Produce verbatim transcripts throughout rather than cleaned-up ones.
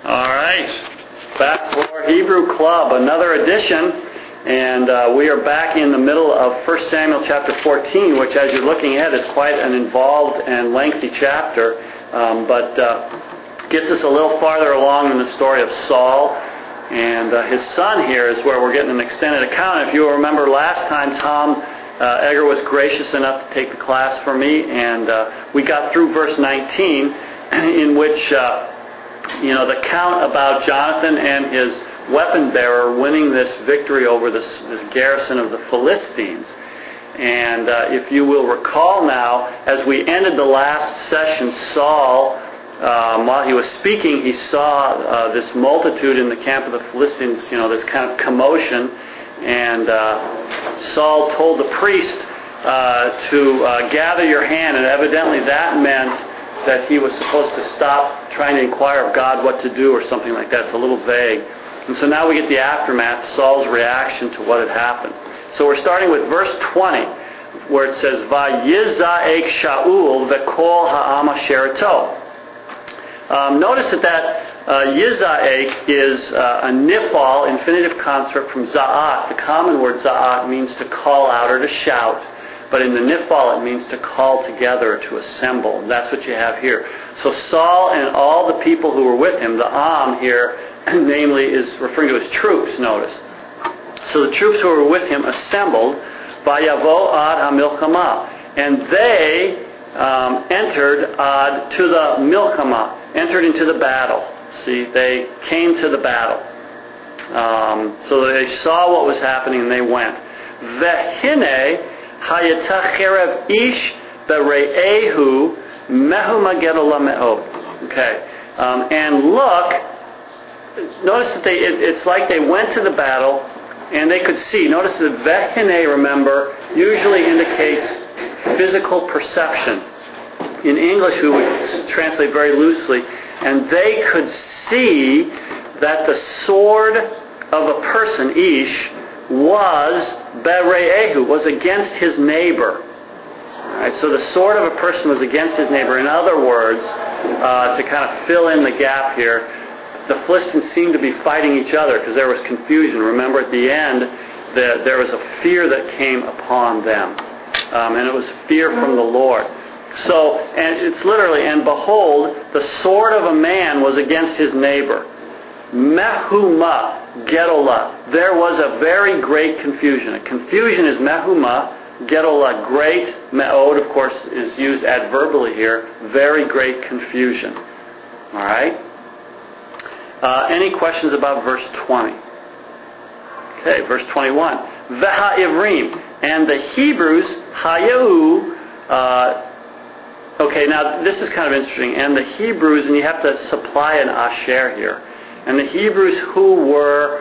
All right, back for Hebrew Club, another edition, and uh, we are back in the middle of First Samuel chapter fourteen, which as you're looking at is quite an involved and lengthy chapter, um, but uh, gets us a little farther along in the story of Saul, and uh, his son here is where we're getting an extended account. If you remember last time, Tom uh, Egger was gracious enough to take the class for me, and uh, we got through verse nineteen, in which uh, you know, the count about Jonathan and his weapon bearer winning this victory over this, this garrison of the Philistines. And uh, if you will recall now, as we ended the last session, Saul, um, while he was speaking, he saw uh, this multitude in the camp of the Philistines, you know, this kind of commotion. And uh, Saul told the priest uh, to uh, gather your hand, and evidently that meant that he was supposed to stop trying to inquire of God what to do or something like that. It's a little vague. And so now we get the aftermath, Saul's reaction to what had happened. So we're starting with verse twenty, where it says, Vayizaek Shaul v'kol ha'am asher ito. Um, notice that that uh, Yizaek is uh, a nifal, infinitive construct from za'at. The common word za'at means to call out or to shout. But in the nifal, it means to call together, to assemble. And that's what you have here. So Saul and all the people who were with him, the Am here, namely, is referring to his troops, notice. So the troops who were with him assembled, Vayavo ad ha-milchama. And they um, entered ad to the milchama, entered into the battle. See, they came to the battle. Um, so they saw what was happening and they went. Vehine Hayatah cherev ish bere'ehu mehu magedola me'od. Okay. Um, and look, notice that they, it, it's like they went to the battle and they could see. Notice that vehine, remember, usually indicates physical perception. In English, we would translate very loosely. And they could see that the sword of a person, ish, was bere'ehu, was against his neighbor. Right, so the sword of a person was against his neighbor. In other words, uh, to kind of fill in the gap here, the Philistines seemed to be fighting each other because there was confusion. Remember at the end, the, there was a fear that came upon them. Um, and it was fear from the Lord. So, and it's literally, and behold, the sword of a man was against his neighbor. Mehuma gedola. There was a very great confusion. A confusion is mehuma gedola. Great. Me'od, of course, is used adverbially here. Very great confusion. All right. Uh, any questions about verse twenty? Okay, verse twenty-one. Veha ivrim, and the Hebrews hayu. Uh, okay, now this is kind of interesting. And the Hebrews, and you have to supply an asher here. And the Hebrews who were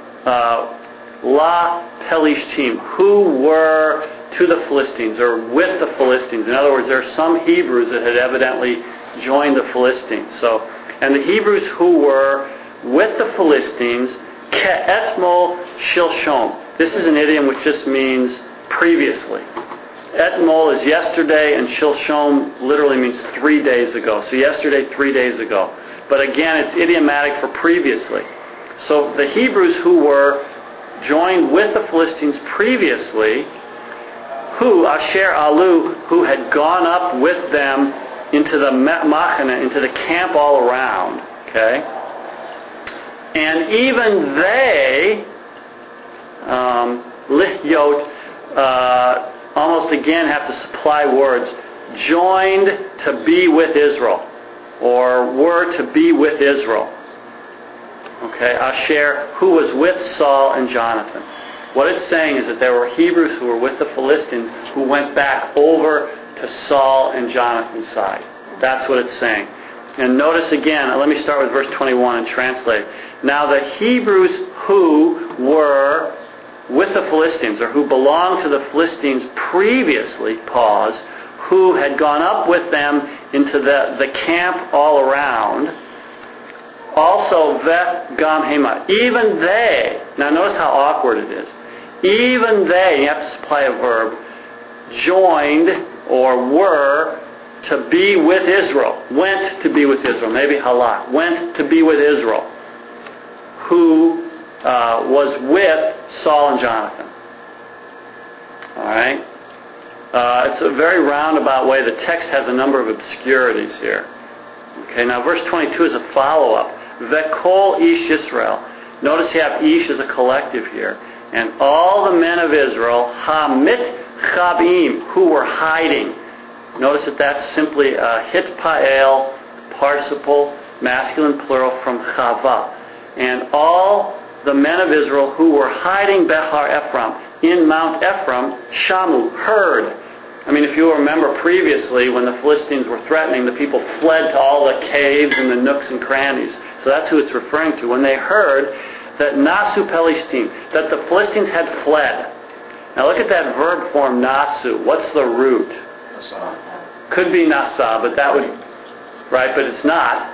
uh, La Pelishtim, who were to the Philistines, or with the Philistines. In other words, there are some Hebrews that had evidently joined the Philistines. So, and the Hebrews who were with the Philistines, Ke'etmol Shilshom. This is an idiom which just means previously. Etmol is yesterday, and Shilshom literally means three days ago. So yesterday, three days ago. But again, it's idiomatic for previously. So the Hebrews who were joined with the Philistines previously, who, Asher Alu, who had gone up with them into the Machana, into the camp all around, okay? And even they, um, Lithyot, uh, almost again have to supply words, joined to be with Israel. Or were to be with Israel. Okay, Asher, who was with Saul and Jonathan. What it's saying is that there were Hebrews who were with the Philistines who went back over to Saul and Jonathan's side. That's what it's saying. And notice again, let me start with verse twenty-one and translate. Now the Hebrews who were with the Philistines, or who belonged to the Philistines previously, pause, who had gone up with them into the, the camp all around. Also, Veth Gam Hema. Even they, now notice how awkward it is. Even they, you have to supply a verb, joined or were to be with Israel. Went to be with Israel. Maybe halak. Went to be with Israel. Who uh, was with Saul and Jonathan. Alright? Uh, it's a very roundabout way. The text has a number of obscurities here. Okay, now verse twenty-two is a follow-up. Vekol ish Yisrael. Notice you have ish as a collective here. And all the men of Israel, hamit chabim, who were hiding. Notice that that's simply a hitpael, participle, masculine plural from chava. And all the men of Israel who were hiding Behar Ephraim, in Mount Ephraim, shamu, heard. I mean, if you remember previously, when the Philistines were threatening, the people fled to all the caves and the nooks and crannies. So that's who it's referring to. When they heard that Nasu Pelistim, that the Philistines had fled. Now look at that verb form, Nasu. What's the root? Nasa. Could be Nasa, but that would, right, but it's not.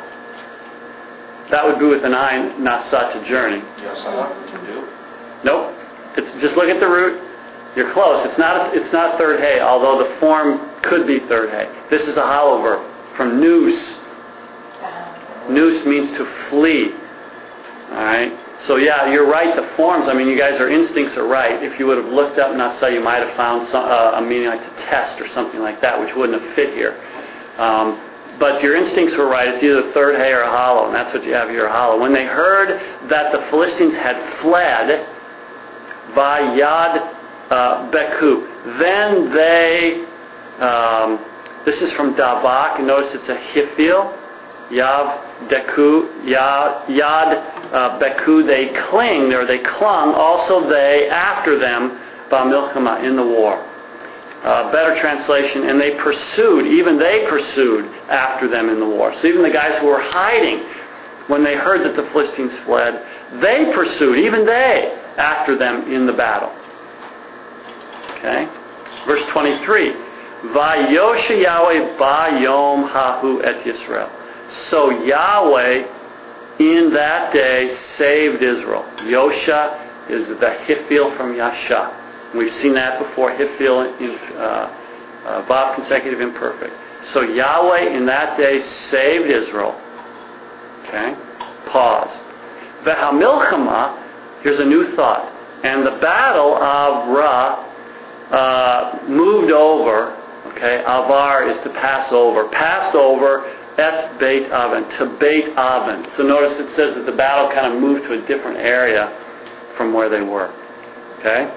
That would be with an I, Nasa, to journey. Yasa, to do. Nope. It's, just look at the root. You're close. It's not it's not third hay, although the form could be third hay. This is a hollow verb from nous. Nous means to flee. Alright? So yeah, you're right, the forms, I mean, you guys, our instincts are right. If you would have looked up Nasa, you might have found some, uh, a meaning like to test or something like that, which wouldn't have fit here. Um, but your instincts were right. It's either third hay or a hollow, and that's what you have here, a hollow. When they heard that the Philistines had fled, Vayad uh, Beku, then they, um, this is from Davak, and notice it's a Hifil, Yav Deku, Yad, Yad uh, Beku, they cling, or they clung, also they, after them, Ba'milchama, in the war. Uh, better translation, and they pursued, even they pursued after them in the war. So even the guys who were hiding, when they heard that the Philistines fled, they pursued, even they, after them in the battle. Okay? Verse twenty-three. Vayosha Yahweh bayom hahu et Yisrael. So Yahweh in that day saved Israel. Yosha is the Hifil from Yasha. We've seen that before, Hifil in uh, uh, Vav consecutive imperfect. So Yahweh in that day saved Israel. Okay? Pause. V'hamilchama, here's a new thought. And the battle of Ra uh, moved over. Okay? Avar is to pass over. Passed over et Beit Aven, to Beit Aven. So notice it says that the battle kind of moved to a different area from where they were. Okay?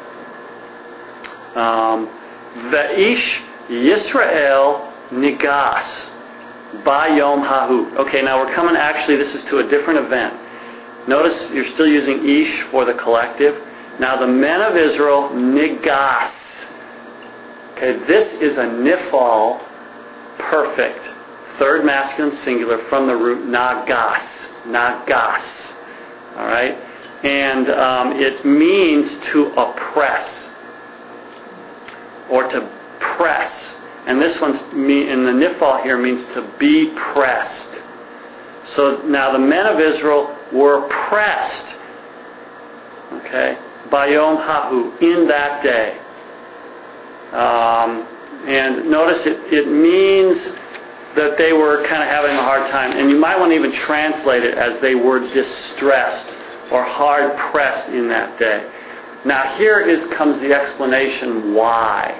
Um, Ve'ish Yisrael Nigas Bayom Hahu. Okay, now we're coming, actually, this is to a different event. Notice you're still using Ish for the collective. Now the men of Israel Nigas. Okay, this is a Nifal perfect. Third masculine singular from the root Nagas. Nagas. Alright? And um, it means to oppress. Or to press. And this one's, in the Nifal here, means to be pressed. So now the men of Israel were pressed. Okay? Bayom Hahu, in that day. Um, and notice it, it means that they were kind of having a hard time. And you might want to even translate it as they were distressed or hard pressed in that day. Now here is comes the explanation why.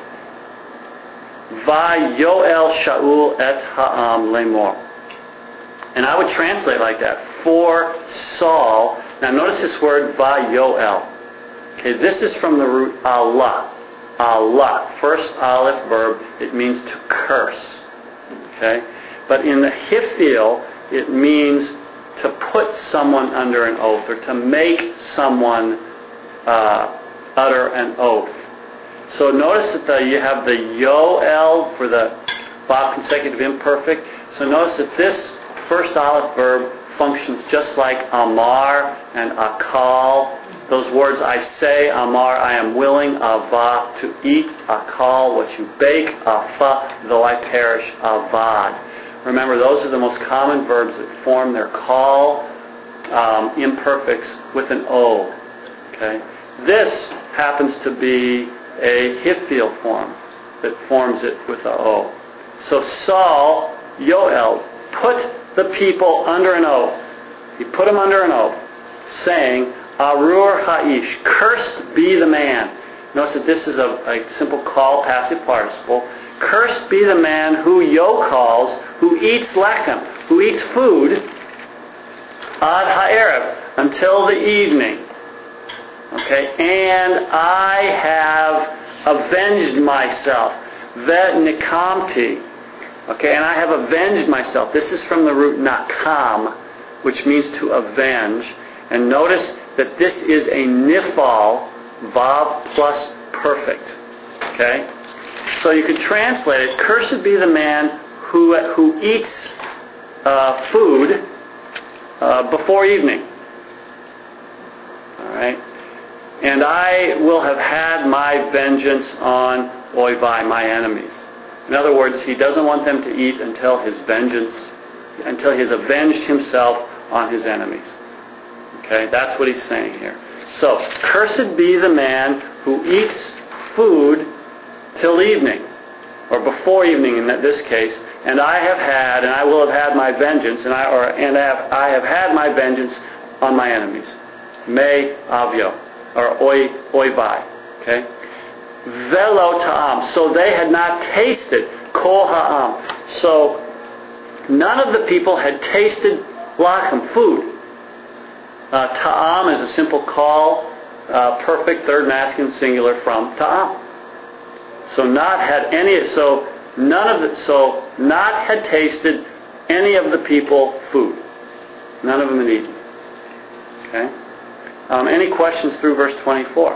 Vayoel Shaul et ha'am lemor. And I would translate like that. For Saul. Now notice this word Vayoel. Okay, this is from the root Allah. Allah. First aleph verb. It means to curse. Okay? But in the Hifil, it means to put someone under an oath or to make someone uh, utter an oath. So notice that the, you have the Yoel for the Bob consecutive imperfect. So notice that this first aleph verb functions just like Amar and Akal. Those words, I say, Amar, I am willing, Ava, to eat, Akal, what you bake, Afa, though I perish, Avad. Remember, those are the most common verbs that form their call um, imperfects with an O. Okay? This happens to be a Hifil form that forms it with a O. So Saul, Yoel, put the people under an oath. He put them under an oath, saying, Arur Ha'ish, cursed be the man. Notice that this is a, a simple call, passive participle. Cursed be the man who Yo calls, who eats lechem, who eats food, ad ha'erev, until the evening. Okay, and I have avenged myself. Vet nikamti. Okay, and I have avenged myself. This is from the root nakam, which means to avenge. And notice that this is a nifal, vav plus perfect. Okay? So you could translate it, cursed be the man who who eats uh, food uh, before evening. Alright? And I will have had my vengeance on oivai, my enemies. In other words, he doesn't want them to eat until his vengeance, until he has avenged himself on his enemies. Okay, that's what he's saying here. So, cursed be the man who eats food till evening, or before evening in this case, and I have had, and I will have had my vengeance, and I or and I have, I have had my vengeance on my enemies. Me avio, or oi oivai. Okay? Velo ta'am. So they had not tasted kol ha'am. So none of the people had tasted lachem, food. Uh, ta'am is a simple call, uh, perfect third masculine singular from ta'am. So not had any. So none of the. So not had tasted any of the people food. None of them had eaten. Okay. Um, any questions through verse twenty-four?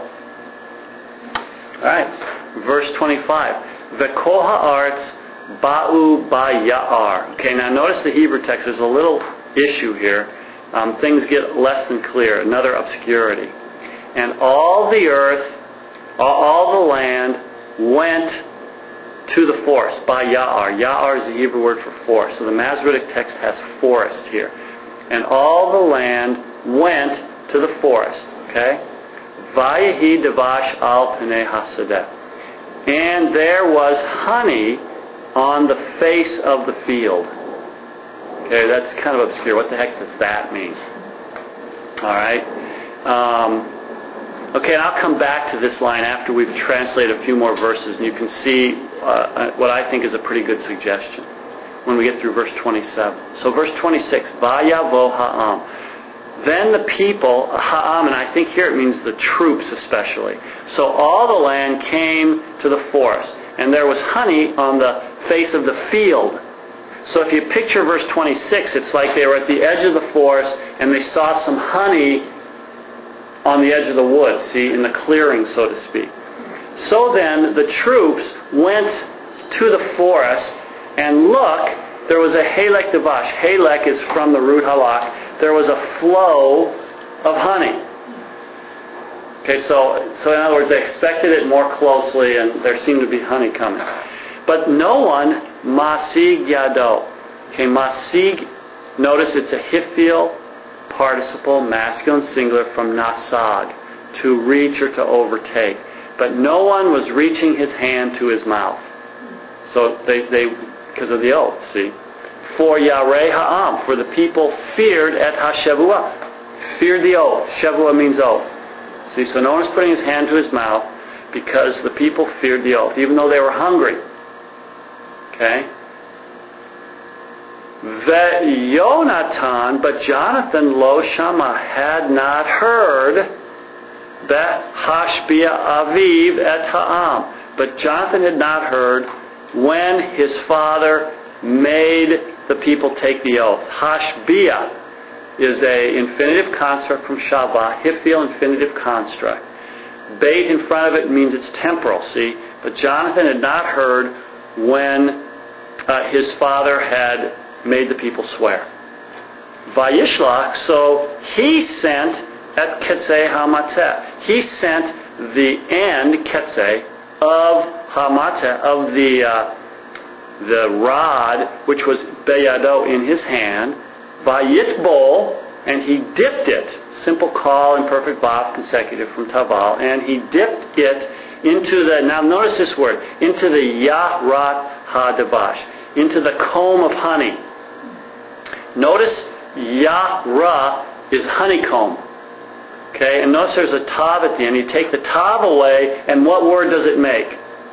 All right. Verse twenty-five. V'kol ha'aretz ba'u ba'ya'ar. Okay. Now notice the Hebrew text. There's a little issue here. Um, things get less than clear. Another obscurity. And all the earth, all, all the land went to the forest by Ya'ar. Ya'ar is the Hebrew word for forest. So the Masoretic text has forest here. And all the land went to the forest. Okay? Vayehi devash al pnei hasadeh. And there was honey on the face of the field. Okay, that's kind of obscure. What the heck does that mean? Alright. Um, okay, and I'll come back to this line after we've translated a few more verses, and you can see uh, what I think is a pretty good suggestion when we get through verse twenty-seven. So verse twenty-six, Vayavo ha'am. Then the people, ha'am, and I think here it means the troops especially. So all the land came to the forest, and there was honey on the face of the field. So if you picture verse twenty-six, it's like they were at the edge of the forest and they saw some honey on the edge of the woods, see, in the clearing, so to speak. So then the troops went to the forest, and look, there was a halek devash. Halek is from the root halak. There was a flow of honey. Okay, so, so in other words, they expected it more closely, and there seemed to be honey coming. But no one masig yado. Okay, masig, notice it's a hifil participle, masculine singular from nasag, to reach or to overtake. But no one was reaching his hand to his mouth. So they, they because of the oath, see. For yarei ha'am, for the people feared et ha-shavua, feared the oath. Shavua means oath. See, so no one's putting his hand to his mouth because the people feared the oath, even though they were hungry. Okay? Ve'yonatan, but Jonathan lo shama, had not heard that hashbia aviv et ha'am. But Jonathan had not heard when his father made the people take the oath. Hashbia is a infinitive construct from shavah, hifil infinitive construct. Beit in front of it means it's temporal, see? But Jonathan had not heard when uh, his father had made the people swear. Vayishlach, so he sent at Ketzei Hamateh. He sent the end, Ketzei, of Hamateh, of the uh, the rod, which was Beyado in his hand, Vayitbol, and he dipped it, simple call and perfect vav consecutive from Taval, and he dipped it into the, now notice this word, into the Yarat HaDavash. into the comb of honey. Notice Yara is honeycomb. Okay, and notice there's a tav at the end. You take the tav away, and what word does it make?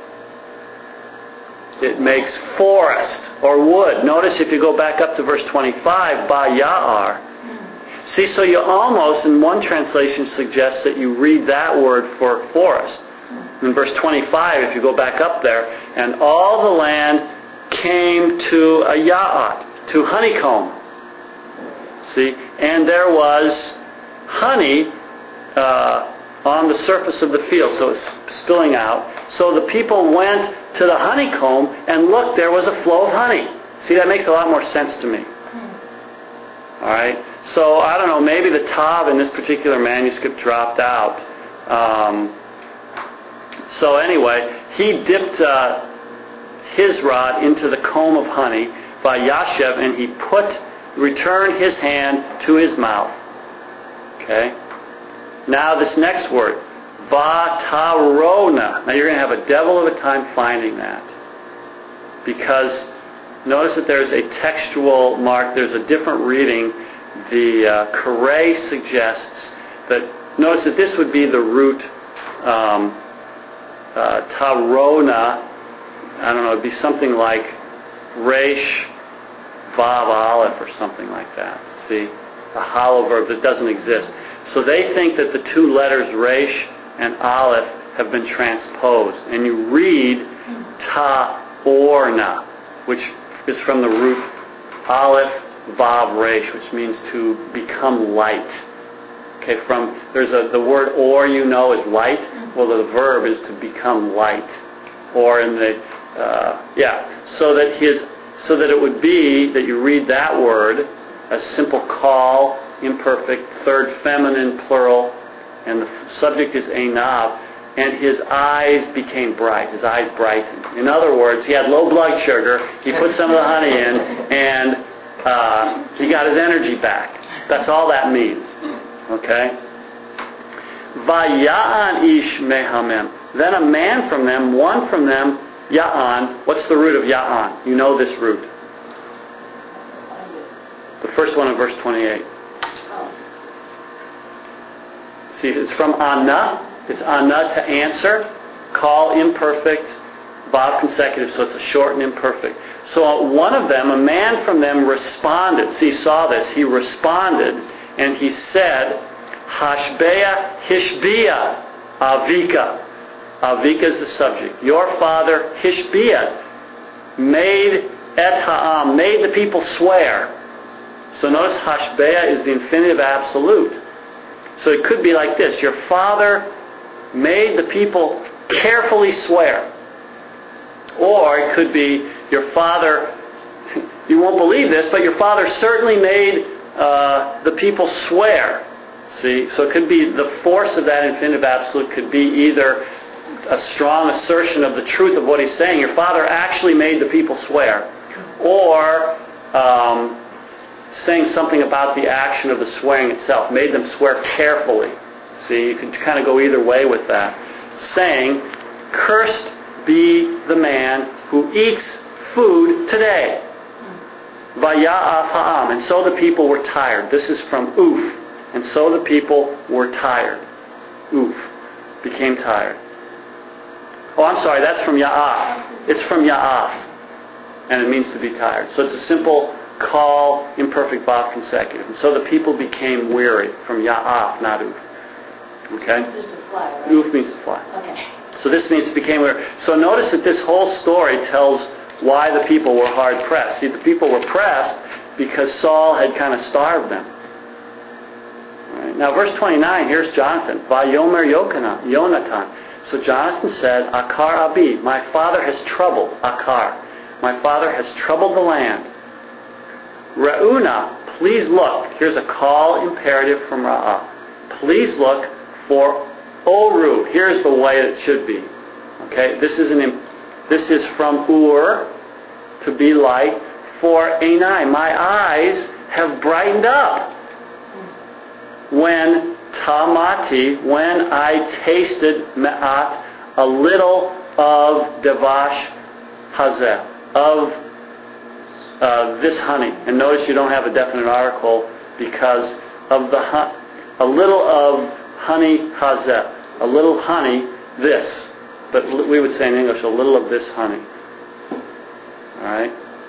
It makes forest or wood. Notice if you go back up to verse twenty-five, ba ya'ar. See, so you almost, in one translation, suggests that you read that word for forest. In verse twenty-five, if you go back up there, and all the land came to a ya'at, to honeycomb. See, and there was honey uh, on the surface of the field, so it's spilling out. So the people went to the honeycomb, and look, there was a flow of honey. See, that makes a lot more sense to me. All right, so I don't know, maybe the tav in this particular manuscript dropped out. Um, so anyway, he dipped uh, his rod into the comb of honey by Yashev, and he put, returned his hand to his mouth. Okay. Now this next word, vatarona. Now you're going to have a devil of a time finding that, because notice that there's a textual mark. There's a different reading. The uh, Kare suggests that, notice that this would be the root um, uh, tarona. I don't know, it'd be something like resh vav aleph or something like that. See? A hollow verb that doesn't exist. So they think that the two letters resh and aleph have been transposed. And you read ta-orna, which is from the root aleph vav resh, which means to become light. Okay, from there's a the word or, you know, is light. Well, the verb is to become light. Or in the uh, yeah, so that his so that it would be that you read that word, a simple call, imperfect, third feminine plural, and the subject is einav, and his eyes became bright. His eyes brightened. In other words, he had low blood sugar. He put some of the honey in, and uh, he got his energy back. That's all that means. Okay? Vaya'an ish mehamem. Then a man from them, one from them, ya'an. What's the root of ya'an? You know this root. The first one in verse twenty-eight. See, it's from ana. It's ana to answer. Call imperfect. Vav consecutive, so it's a short and imperfect. So one of them, a man from them, responded. See, saw this. He responded, and he said, Hashbeah Hishbiah Avika. Avika is the subject. Your father Hishbiah made et ha'am, made the people swear. So notice Hashbeah is the infinitive absolute. So it could be like this. Your father made the people carefully swear. Or it could be your father, you won't believe this, but your father certainly made uh, the people swear. See, so it could be the force of that infinitive absolute could be either a strong assertion of the truth of what he's saying. Your father actually made the people swear. Or um, saying something about the action of the swearing itself. Made them swear carefully. See, you can kind of go either way with that. Saying, cursed be the man who eats food today. Vaya'af ha'am. And so the people were tired. This is from oof. And so the people were tired. Oof. Became tired. Oh, I'm sorry, that's from ya'af. It's from ya'af. And it means to be tired. So it's a simple call, imperfect vav consecutive. And so the people became weary. From ya'af, not oof. Okay? Just to fly, right? Oof means to fly. Okay. So this means to became weary. So notice that this whole story tells why the people were hard pressed. See, the people were pressed because Saul had kind of starved them. Right. Now, verse twenty-nine, here's Jonathan. Vayomer Yokana, Yonatan. So Jonathan said, Akar Abi, my father has troubled, Akar. My father has troubled the land. Re'una, please look. Here's a call imperative from Ra'ah. Please look for Oru. Here's the way it should be. Okay, this is an this is from Ur, to be light, for Einai. My eyes have brightened up. When Tamati, when I tasted Me'at, a little of Devash Hazeh, of uh, this honey. And notice you don't have a definite article because of the hu- a little of honey hazeh, a little honey this. But we would say in English, a little of this honey. All right.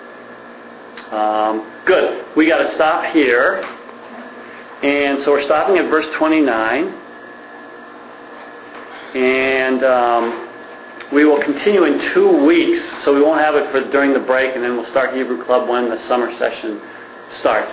Um, good. We got to stop here. And so we're stopping at verse twenty-nine. And um, we will continue in two weeks. So we won't have it for during the break, and then we'll start Hebrew Club when the summer session starts.